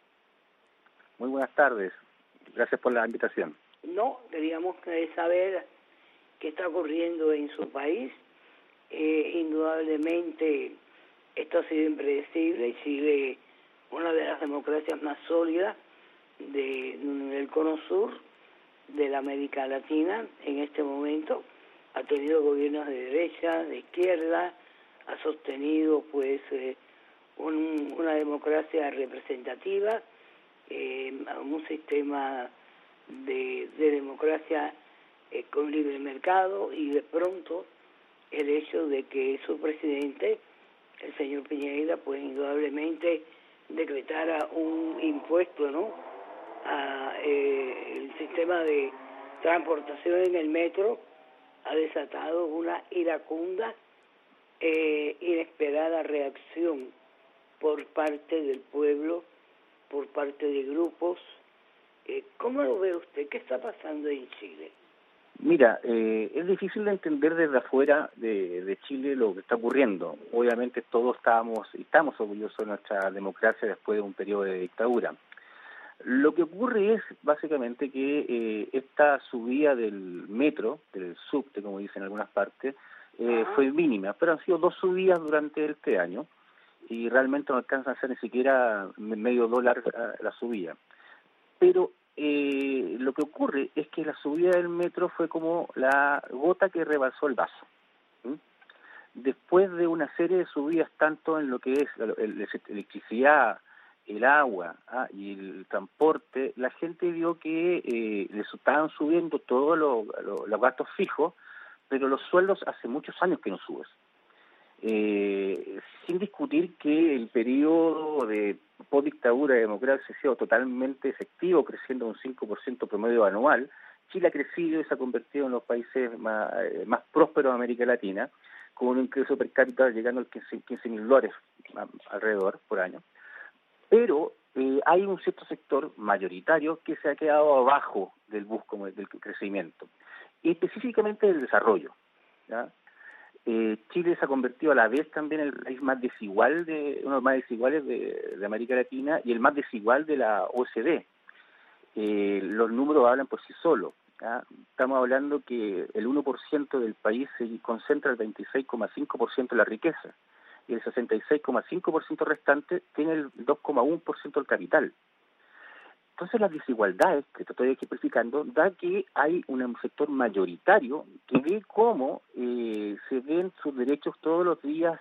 Muy buenas tardes. Gracias por la invitación. No, queríamos saber qué está ocurriendo en su país. Eh, indudablemente esto ha sido impredecible y Chile, una de las democracias más sólidas de, del cono sur de la América Latina en este momento, ha tenido gobiernos de derecha, de izquierda, ha sostenido pues eh, un, una democracia representativa, Eh, un sistema de, de democracia eh, con libre mercado, y de pronto el hecho de que su presidente, el señor Piñera, pues indudablemente decretara un impuesto, ¿no?, a eh, el sistema de transportación en el metro, ha desatado una iracunda, eh, inesperada reacción por parte del pueblo, por parte de grupos. Eh, ¿Cómo lo ve usted? ¿Qué está pasando en Chile? Mira, eh, es difícil de entender desde afuera de, de Chile lo que está ocurriendo. Obviamente todos estábamos y estamos orgullosos de nuestra democracia después de un periodo de dictadura. Lo que ocurre es básicamente que eh, esta subida del metro, del subte, como dicen en algunas partes, eh, fue mínima, pero han sido dos subidas durante este año y realmente no alcanzan a ser ni siquiera medio dólar la subida. Pero eh, lo que ocurre es que la subida del metro fue como la gota que rebasó el vaso. ¿Mm? Después de una serie de subidas tanto en lo que es la electricidad, el agua ah, y el transporte, la gente vio que eh, les estaban subiendo todos lo, lo, los gastos fijos, pero los sueldos hace muchos años que no suben. Eh, sin discutir que el periodo de post-dictadura de democracia ha sido totalmente efectivo, creciendo un cinco por ciento promedio anual. Chile ha crecido y se ha convertido en los países más, eh, más prósperos de América Latina, con un ingreso per cápita llegando a quince mil dólares alrededor por año. Pero eh, hay un cierto sector mayoritario que se ha quedado abajo del bus como del crecimiento, y específicamente del desarrollo, ¿ya? Eh, Chile se ha convertido a la vez también en el país más desigual, de uno de los más desiguales de, de América Latina y el más desigual de la O E C D. Eh, los números hablan por sí solos, ¿ya? Estamos hablando que el uno por ciento del país se concentra el veintiséis coma cinco por ciento de la riqueza y el sesenta y seis coma cinco por ciento restante tiene el dos coma uno por ciento del capital. Entonces las desigualdades que te estoy ejemplificando da que hay un sector mayoritario que ve cómo eh, se ven sus derechos todos los días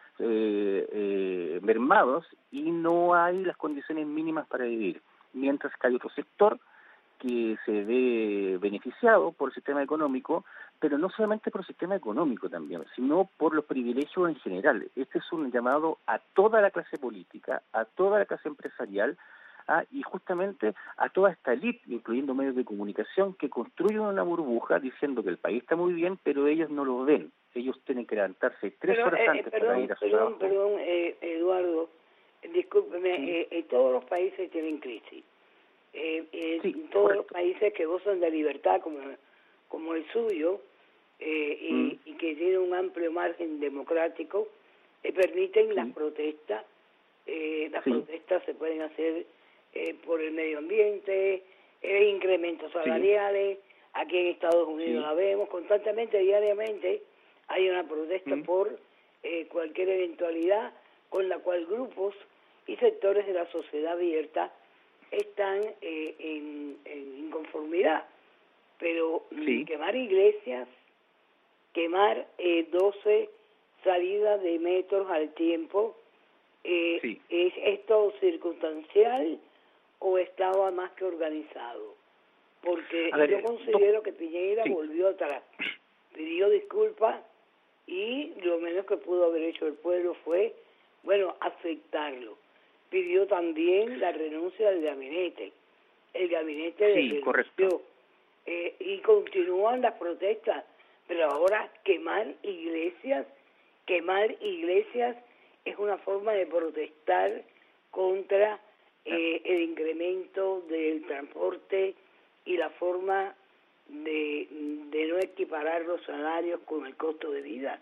eh, eh, mermados y no hay las condiciones mínimas para vivir, mientras que hay otro sector que se ve beneficiado por el sistema económico, pero no solamente por el sistema económico también, sino por los privilegios en general. Este es un llamado a toda la clase política, a toda la clase empresarial, Ah, y justamente a toda esta élite, incluyendo medios de comunicación, que construyen una burbuja diciendo que el país está muy bien, pero ellos no lo ven. Ellos tienen que levantarse tres pero, horas eh, antes perdón, para ir a su perdón, trabajo. Perdón, eh, Eduardo, discúlpeme, sí. eh, eh, todos los países tienen crisis. Eh, eh, sí, todos correcto. los países que gozan de libertad, como, como el suyo, eh, y, mm. y que tienen un amplio margen democrático, eh, permiten sí. las protestas. Eh, las sí. protestas se pueden hacer Eh, por el medio ambiente, eh, incrementos salariales, sí. aquí en Estados Unidos sí. la vemos constantemente, diariamente, hay una protesta mm. por eh, cualquier eventualidad con la cual grupos y sectores de la sociedad abierta están eh, en, en inconformidad. Pero sí. quemar iglesias, quemar eh, doce salidas de metros al tiempo, eh, sí. ¿es esto circunstancial o estaba más que organizado? Porque ver, yo considero que Piñera sí. volvió atrás, pidió disculpas y lo menos que pudo haber hecho el pueblo fue, bueno, aceptarlo. Pidió también la renuncia del gabinete. El gabinete sí, de correcto. Eh, y continúan las protestas, pero ahora quemar iglesias, quemar iglesias es una forma de protestar contra Eh, el incremento del transporte y la forma de, de no equiparar los salarios con el costo de vida.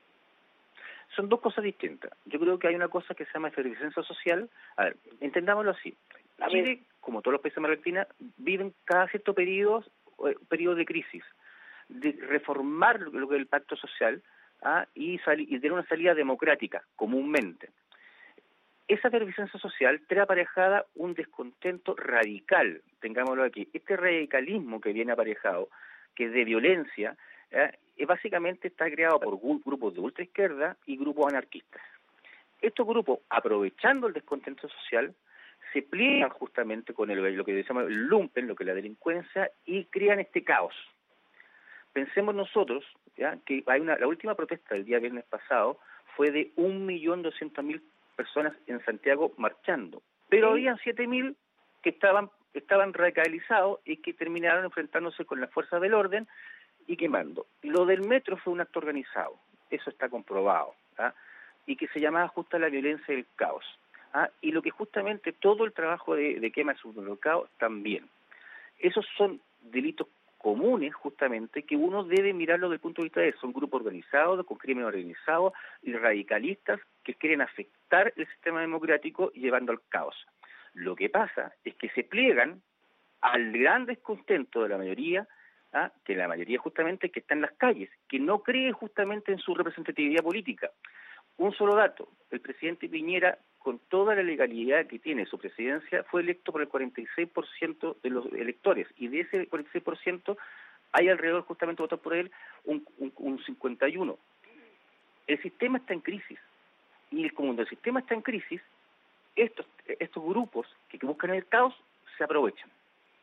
Son dos cosas distintas. Yo creo que hay una cosa que se llama efervescencia social. A ver, entendámoslo así. A Chile, ver. como todos los países de América Latina, viven cada cierto periodo, periodo de crisis, de reformar lo que es el pacto social ¿ah? y, sali- y tener una salida democrática, comúnmente. Esa efervescencia social trae aparejada un descontento radical, tengámoslo aquí. Este radicalismo que viene aparejado, que es de violencia, ¿eh? básicamente está creado por grupos de ultraizquierda y grupos anarquistas. Estos grupos, aprovechando el descontento social, se pliegan justamente con el, lo que decimos el lumpen, lo que es la delincuencia, y crean este caos. Pensemos nosotros ¿ya? que hay una, la última protesta del día viernes pasado fue de un millón doscientas mil personas en Santiago marchando, pero ¿sí? habían siete mil que estaban estaban radicalizados y que terminaron enfrentándose con las fuerzas del orden y quemando. Lo del metro fue un acto organizado, eso está comprobado, ¿ah? Y que se llamaba justa la violencia del caos. ¿Ah? Y lo que justamente todo el trabajo de, de quema de supermercados también. Esos son delitos comunes justamente que uno debe mirarlo desde el punto de vista de son grupos organizados, con crimen organizado y radicalistas que quieren afectar el sistema democrático llevando al caos. Lo que pasa es que se pliegan al gran descontento de la mayoría, ¿ah? Que la mayoría justamente que está en las calles, que no cree justamente en su representatividad política. Un solo dato, el presidente Piñera, con toda la legalidad que tiene su presidencia, fue electo por el cuarenta y seis por ciento de los electores, y de ese cuarenta y seis por ciento hay alrededor, justamente votados por él, un, un, un cincuenta y uno por ciento. El sistema está en crisis, y como el sistema está en crisis, estos, estos grupos que buscan el caos se aprovechan.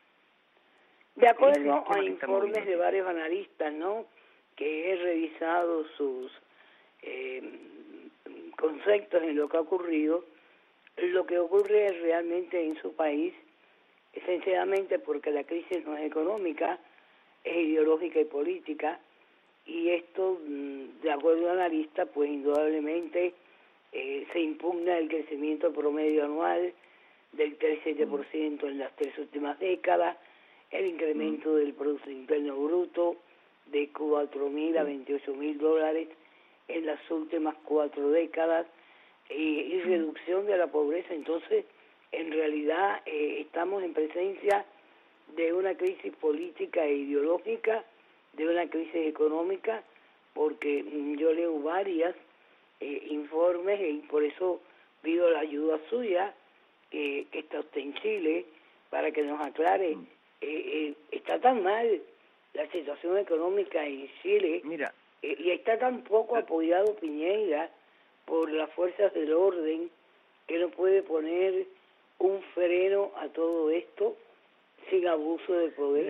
De acuerdo a informes de varios analistas, ¿no?, que he revisado sus eh, conceptos en lo que ha ocurrido, lo que ocurre realmente en su país, esencialmente porque la crisis no es económica, es ideológica y política, y esto, de acuerdo a analistas, pues indudablemente eh, se impugna el crecimiento promedio anual del tres coma siete por ciento en las tres últimas décadas, el incremento del Producto Interno Bruto de cuatro mil a veintiocho mil dólares en las últimas cuatro décadas eh, y reducción de la pobreza. Entonces, en realidad eh, estamos en presencia de una crisis política e ideológica, de una crisis económica, porque mm, yo leo varias eh, informes y por eso pido la ayuda suya, eh, que está usted en Chile, para que nos aclare. Eh, eh, está tan mal la situación económica en Chile. Mira, eh, y está tan poco apoyado Piñera por las fuerzas del orden que no puede poner un freno a todo esto sin abuso de poder.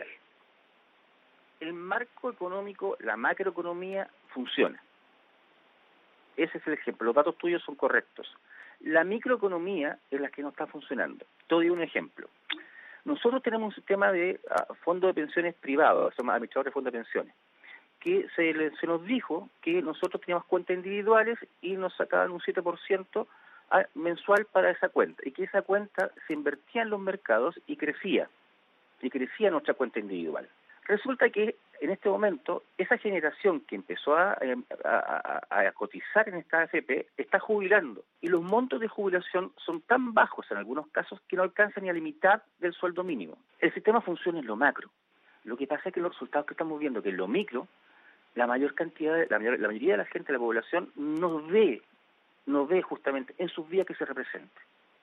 El marco económico, la macroeconomía funciona. Ese es el ejemplo. Los datos tuyos son correctos. La microeconomía es la que no está funcionando. Te doy un ejemplo. Nosotros tenemos un sistema de uh, fondos de pensiones privados, somos administradores de fondos de pensiones, que se, le, se nos dijo que nosotros teníamos cuentas individuales y nos sacaban un siete por ciento a, mensual para esa cuenta, y que esa cuenta se invertía en los mercados y crecía, y crecía nuestra cuenta individual. Resulta que en este momento esa generación que empezó a, a, a, a cotizar en esta A F P está jubilando, y los montos de jubilación son tan bajos en algunos casos que no alcanzan ni a la mitad del sueldo mínimo. El sistema funciona en lo macro. Lo que pasa es que los resultados que estamos viendo, que en lo micro, la mayor cantidad, de, la, mayor, la mayoría de la gente de la población no ve, no ve justamente en sus vidas que se represente.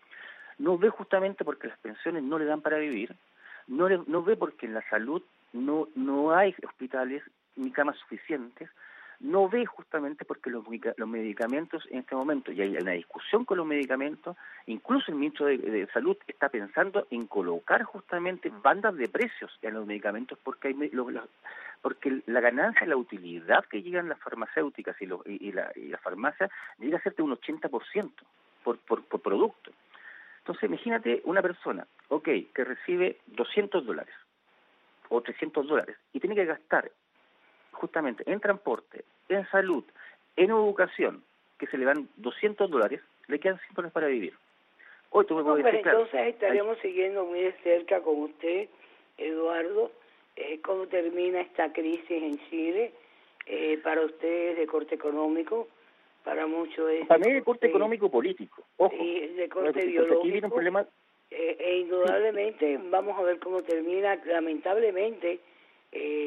No ve justamente porque las pensiones no le dan para vivir, no, le, no ve porque en la salud no no hay hospitales ni camas suficientes, no ve justamente porque los, los medicamentos en este momento, y hay una discusión con los medicamentos, incluso el ministro de, de Salud está pensando en colocar justamente bandas de precios en los medicamentos porque hay los, los, porque la ganancia, la utilidad que llegan las farmacéuticas y, lo, y, y, la, y la farmacia llega a ser de un ochenta por ciento por, por, por producto. Entonces imagínate una persona, ok, que recibe doscientos dólares o trescientos dólares y tiene que gastar justamente en transporte, en salud, en educación, que se le dan doscientos dólares, le quedan cien dólares para vivir. Hoy tú me puedes no, decir, pero entonces claro, estaremos hay... siguiendo muy de cerca con usted, Eduardo, eh, cómo termina esta crisis en Chile, eh, para ustedes de corte económico, para muchos es para mí de corte económico político, ojo, y de corte no, biológico. Aquí viene un problema. Eh, e indudablemente sí. Vamos a ver cómo termina. Lamentablemente eh,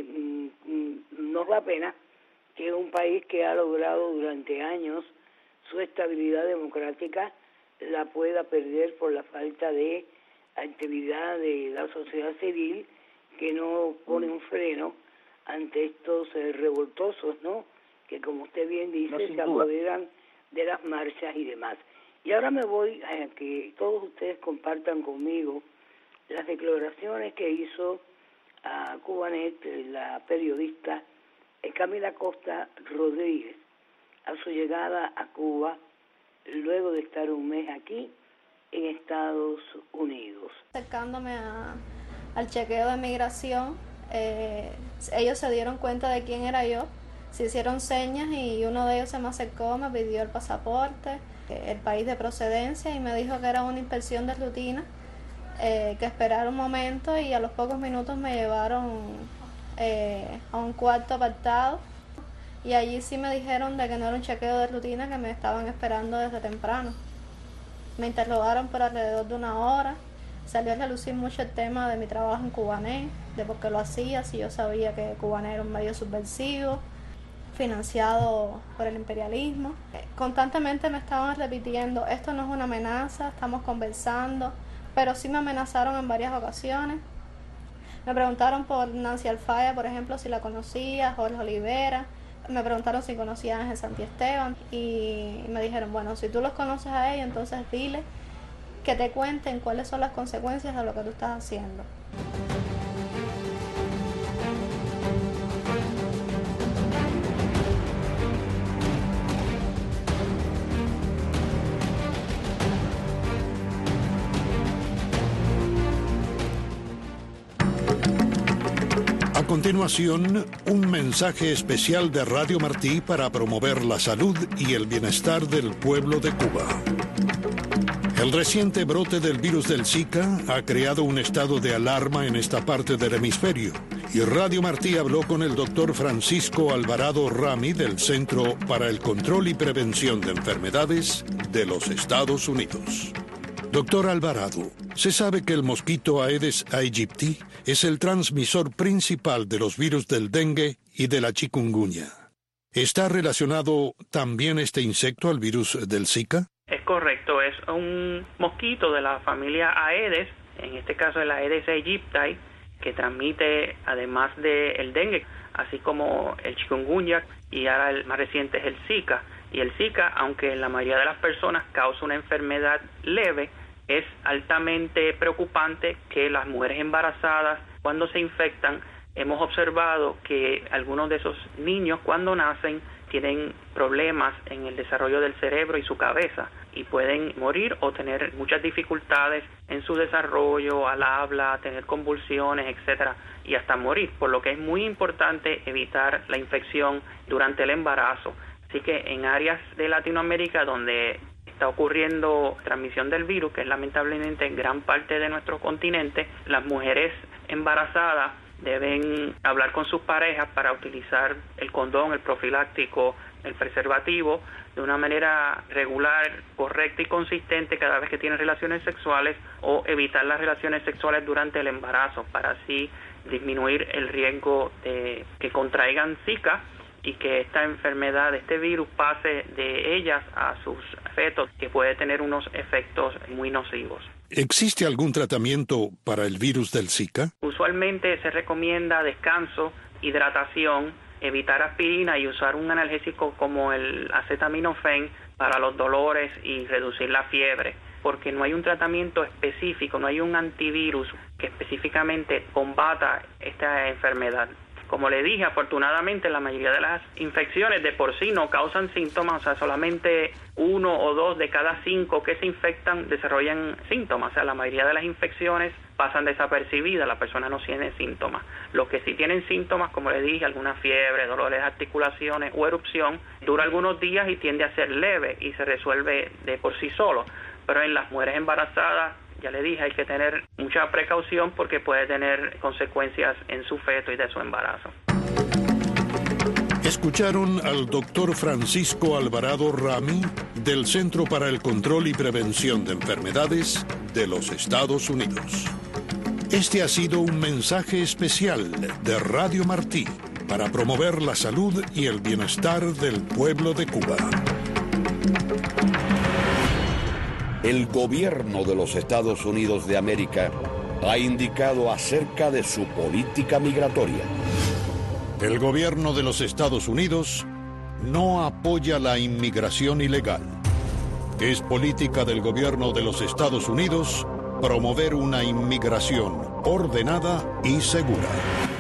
mm, nos da pena que un país que ha logrado durante años su estabilidad democrática la pueda perder por la falta de actividad de la sociedad civil, que no pone un freno ante estos eh, revoltosos, ¿no?, que como usted bien dice, no, se apoderan de las marchas y demás. Y ahora me voy a que todos ustedes compartan conmigo las declaraciones que hizo a Cubanet la periodista Camila Costa Rodríguez a su llegada a Cuba luego de estar un mes aquí en Estados Unidos. Acercándome a, al chequeo de migración, eh, ellos se dieron cuenta de quién era yo, se hicieron señas y uno de ellos se me acercó, me pidió el pasaporte, el país de procedencia y me dijo que era una inspección de rutina, eh, que esperara un momento y a los pocos minutos me llevaron eh, a un cuarto apartado y allí sí me dijeron de que no era un chequeo de rutina, que me estaban esperando desde temprano. Me interrogaron por alrededor de una hora, salió a relucir mucho el tema de mi trabajo en Cubanet, de por qué lo hacía, si yo sabía que Cubanet era un medio subversivo, financiado por el imperialismo. Constantemente me estaban repitiendo, esto no es una amenaza, estamos conversando, pero sí me amenazaron en varias ocasiones. Me preguntaron por Nancy Alfaya, por ejemplo, si la conocía, Jorge Olivera, me preguntaron si conocía a Ángel Santiesteban y me dijeron, bueno, si tú los conoces a ellos, entonces dile que te cuenten cuáles son las consecuencias de lo que tú estás haciendo. A continuación, un mensaje especial de Radio Martí para promover la salud y el bienestar del pueblo de Cuba. El reciente brote del virus del Zika ha creado un estado de alarma en esta parte del hemisferio, y Radio Martí habló con el doctor Francisco Alvarado Rami del Centro para el Control y Prevención de Enfermedades de los Estados Unidos. Doctor Alvarado, se sabe que el mosquito Aedes aegypti es el transmisor principal de los virus del dengue y de la chikungunya. ¿Está relacionado también este insecto al virus del Zika? Es correcto, es un mosquito de la familia Aedes, en este caso el Aedes aegypti, que transmite además del dengue, así como el chikungunya, y ahora el más reciente es el Zika. Y el Zika, aunque en la mayoría de las personas causa una enfermedad leve, es altamente preocupante que las mujeres embarazadas, cuando se infectan, hemos observado que algunos de esos niños cuando nacen tienen problemas en el desarrollo del cerebro y su cabeza y pueden morir o tener muchas dificultades en su desarrollo, al habla, tener convulsiones, etcétera, y hasta morir, por lo que es muy importante evitar la infección durante el embarazo. Así que en áreas de Latinoamérica donde está ocurriendo transmisión del virus, que es lamentablemente en gran parte de nuestro continente, las mujeres embarazadas deben hablar con sus parejas para utilizar el condón, el profiláctico, el preservativo de una manera regular, correcta y consistente cada vez que tienen relaciones sexuales, o evitar las relaciones sexuales durante el embarazo para así disminuir el riesgo de que contraigan Zika y que esta enfermedad, este virus, pase de ellas a sus fetos, que puede tener unos efectos muy nocivos. ¿Existe algún tratamiento para el virus del Zika? Usualmente se recomienda descanso, hidratación, evitar aspirina y usar un analgésico como el acetaminofén para los dolores y reducir la fiebre, porque no hay un tratamiento específico, no hay un antivirus que específicamente combata esta enfermedad. Como le dije, afortunadamente la mayoría de las infecciones de por sí no causan síntomas, o sea, solamente uno o dos de cada cinco que se infectan desarrollan síntomas, o sea, la mayoría de las infecciones pasan desapercibidas, la persona no tiene síntomas. Los que sí tienen síntomas, como le dije, alguna fiebre, dolores de articulaciones o erupción, dura algunos días y tiende a ser leve y se resuelve de por sí solo, pero en las mujeres embarazadas, ya le dije, hay que tener mucha precaución porque puede tener consecuencias en su feto y de su embarazo. Escucharon al doctor Francisco Alvarado Rami del Centro para el Control y Prevención de Enfermedades de los Estados Unidos. Este ha sido un mensaje especial de Radio Martí para promover la salud y el bienestar del pueblo de Cuba. El gobierno de los Estados Unidos de América ha indicado acerca de su política migratoria. El gobierno de los Estados Unidos no apoya la inmigración ilegal. Es política del gobierno de los Estados Unidos promover una inmigración ordenada y segura.